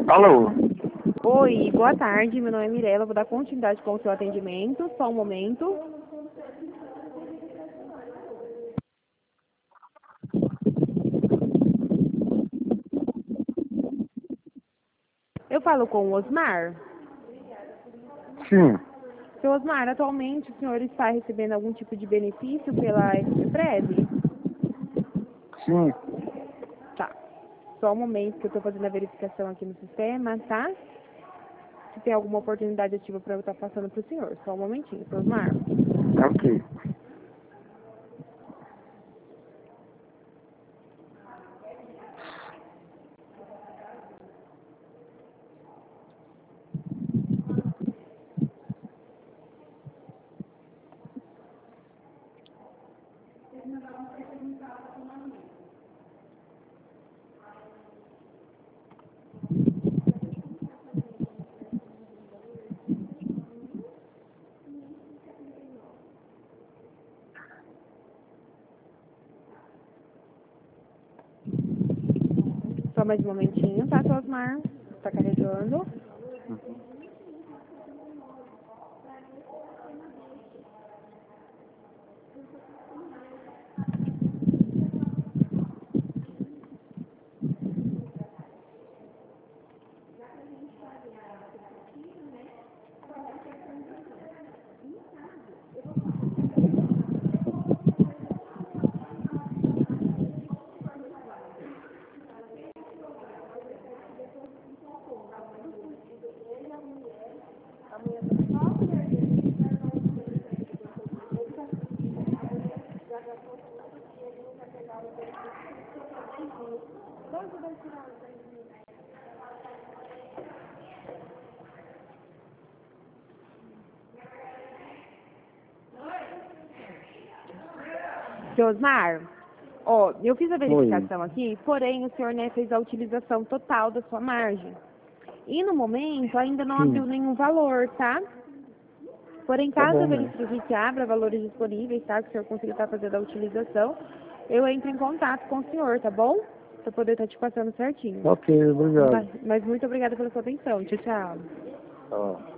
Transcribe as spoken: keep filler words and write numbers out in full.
Alô? Oi, boa tarde, meu nome é Mirella, vou dar continuidade com o seu atendimento, só um momento. Eu falo com o Osmar. Sim. Seu Osmar, atualmente o senhor está recebendo algum tipo de benefício pela S P Prev? Sim. Tá, só um momento que eu estou fazendo a verificação aqui no sistema, tá? Se tem alguma oportunidade ativa para eu estar passando para o senhor, só um momentinho, seu Osmar. Ok. Só mais um momentinho, tá, seu Osmar? Está carregando. Seu Osmar, ó, eu fiz a verificação aqui, porém o senhor, né, fez a utilização total da sua margem. E no momento ainda não Sim. abriu nenhum valor, tá? Porém, Tá caso bom, eu né? verifique que abra valores disponíveis, tá? Que o senhor consiga estar fazendo a utilização, eu entro em contato com o senhor, tá bom? Pra poder estar te passando certinho. Ok, obrigado. Mas, mas muito obrigada pela sua atenção. Tchau, tchau. Tá.